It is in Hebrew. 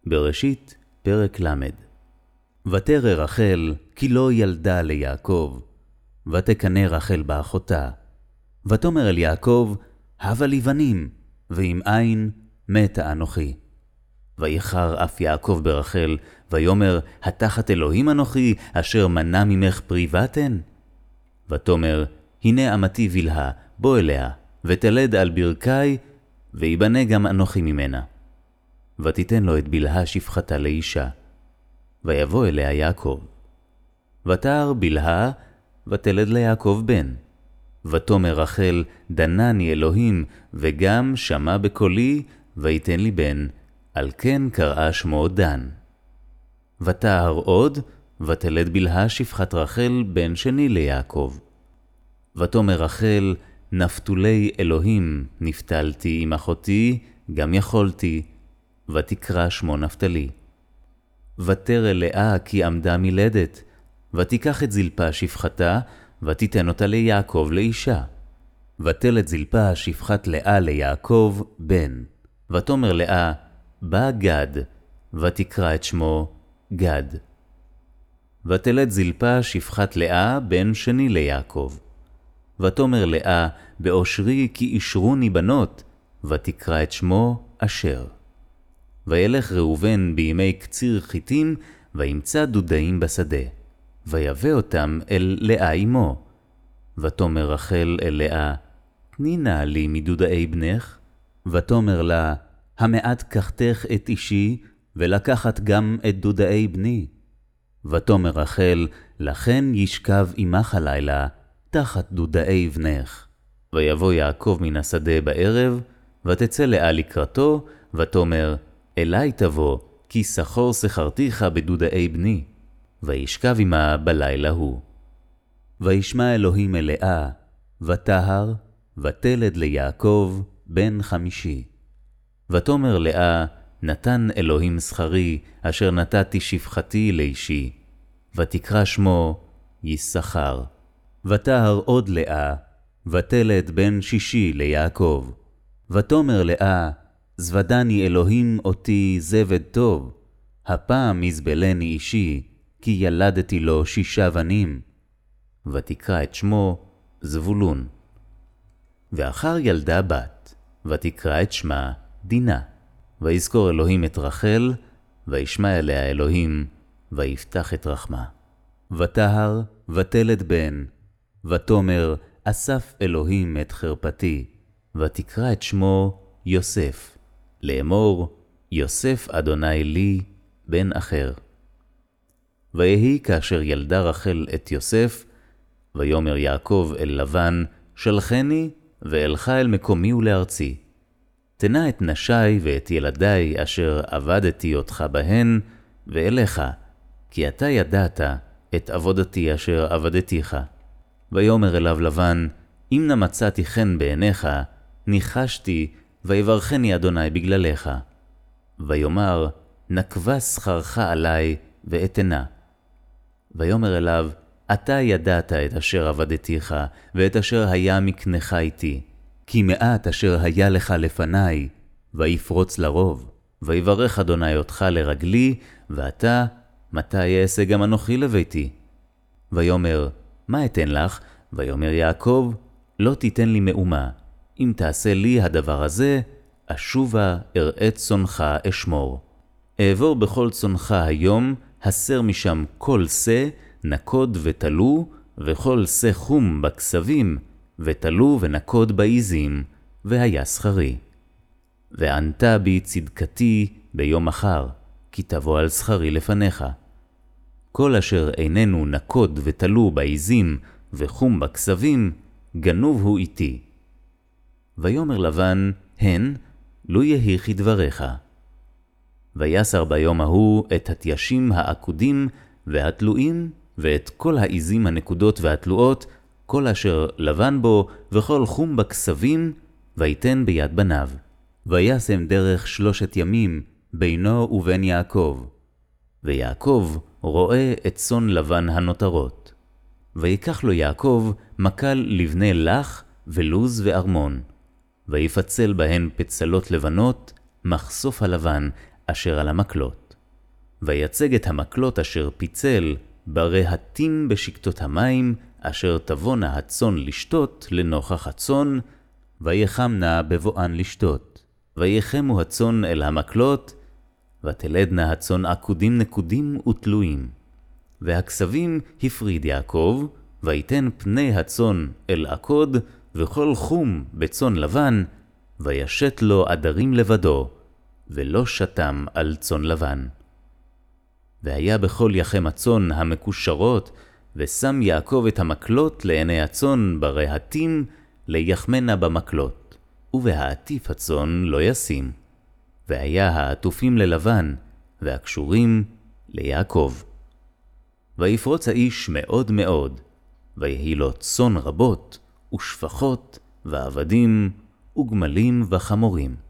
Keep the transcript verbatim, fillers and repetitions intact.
בראשית, פרק למד. ותרא רחל, כי לא ילדה ליעקב, ותקנא רחל באחותה. ותאמר אל יעקב, הבה לי בנים, ואם אין, מתה אנוכי. ויחר אף יעקב ברחל, ויאמר, התחת אלוהים אנוכי, אשר מנע ממך פרי בטן? ותאמר, הנה אמתי בלהה, בוא אליה, ותלד על ברכי, ויבנה גם אנוכי ממנה. ותיתן לו את בלהה שפחתה לאישה. ויבוא אליה יעקב. ותער בלהה, ותלד ליעקב בן. ותאמר רחל, דנני אלוהים, וגם שמע בקולי, ויתן לי בן, על כן קראה שמו דן. ותער עוד, ותלד בלהה שפחת רחל בן שני ליעקב. ותאמר רחל, נפתולי אלוהים, נפתלתי עם אחותי, גם יכולתי, ותקרא שמו נפתלי. ותרא לאה כי עמדה מלדת, ותיקח את זלפה שפחתה, ותיתן אותה ליעקב לאישה. ותלד זלפה שפחת לאה ליעקב בן. ותאמר לאה, בא גד, ותקרא את שמו גד. ותלד זלפה שפחת לאה בן שני ליעקב. ותאמר לאה, באושרי כי אישרוני בנות, ותקרא את שמו אשר. וילך ראובן בימי קציר חיטים, וימצא דודאים בשדה. ויבא אותם אל לאה אמו. ותאמר רחל אל לאה, תני נא לי מדודאי בנך. ותאמר לה, המעט קחתך את אישי, ולקחת גם את דודאי בני. ותאמר רחל, לכן ישכב עמך הלילה, תחת דודאי בנך. ויבוא יעקב מן השדה בערב, ותצא לאה לקראתו, ותאמר, אלי תבוא, כי שכור שכרתיך בדודאי בני. וישכב עמה בלילה הוא. וישמע אלוהים אל לאה, ותהר, ותלד ליעקב בן חמישי. ותאמר לאה, נתן אלוהים שכרי, אשר נתתי שפחתי לאישי. ותקרא שמו יששכר. ותהר עוד לאה, ותלד בן שישי ליעקב. ותאמר לאה, זבדני אלוהים אותי זבד טוב, הפעם יזבלני אישי, כי ילדתי לו שישה בנים. ותקרא את שמו זבולון. ואחר ילדה בת, ותקרא את שמה דינה. ויזכור אלוהים את רחל, וישמע אליה אלוהים, ויפתח את רחמה. ותהר, ותלד בן, ותאמר, אסף אלוהים את חרפתי, ותקרא את שמו יוסף. לאמור, יוסף אדוני לי, בן אחר. ויהי כאשר ילדה רחל את יוסף, ויאמר יעקב אל לבן, שלחני, ואלך אל מקומי ולארצי. תנה את נשי ואת ילדי אשר עבדתי אותך בהן, ואליך, כי אתה ידעת את עבודתי אשר עבדתיך. ויאמר אליו לבן, אם נמצאתי חן בעיניך, ניחשתי, ויברכני אדוני בגללך. ויאמר, נקבה שכרך עלי, ואתנה. ויאמר אליו, אתה ידעת את אשר עבדתיך, ואת אשר היה מקנך איתי, כי מעט אשר היה לך לפניי, ויפרוץ לרוב. ויברך אדוני אותך לרגלי, ואתה, מתי אעשה גם אנוכי לביתי? ויאמר, מה אתן לך? ויאמר יעקב, לא תיתן לי מאומה. אם תעשה לי הדבר הזה, אשובה אראה צונך אשמור. אעבור בכל צונך היום, הסר משם כל שא, נקוד ותלו, וכל שא חום בכסבים, ותלו ונקוד בעיזים, והיה שכרי. וענתה בי צדקתי ביום אחר, כי תבוא על שכרי לפניך. כל אשר איננו נקוד ותלו בעיזים, וחום בכסבים, גנוב הוא איתי. ויאמר לבן, הן, לו יהי כדבריך. ויסר ביום ההוא את התיישים העקודים והתלויים, ואת כל העיזים הנקודות והתלואות, כל אשר לבן בו, וכל חום בכסבים, ויתן ביד בניו. וישם דרך שלושת ימים, בינו ובין יעקב. ויעקב רואה את צאן לבן הנותרות. ויקח לו יעקב מקל לבני לח, ולוז וארמון. ויפצל בהן פצלות לבנות, מחשוף הלבן, אשר על המקלות. ויצג את המקלות אשר פיצל ברהטים בשקטות המים, אשר תבונה הצאן לשתות לנוכח הצאן, ויחמנה בבואן לשתות. ויחמו הצאן אל המקלות, ותלדנה הצאן עקודים נקודים ותלויים. והכסבים הפריד יעקב, ויתן פני הצאן אל עקוד, וכל חום בצאן לבן, וישת לו עדרים לבדו, ולא שתם על צאן לבן. והיה בכל יחם הצאן המקושרות, ושם יעקב את המקלות לעיני הצאן ברהטים, ליחמנה במקלות, ובהעטיף הצאן לא ישים. והיה העטופים ללבן, והקשורים ליעקב. ויפרוץ האיש מאוד מאוד, ויהי לו צאן רבות, ושפחות, ועבדים, וגמלים וחמורים.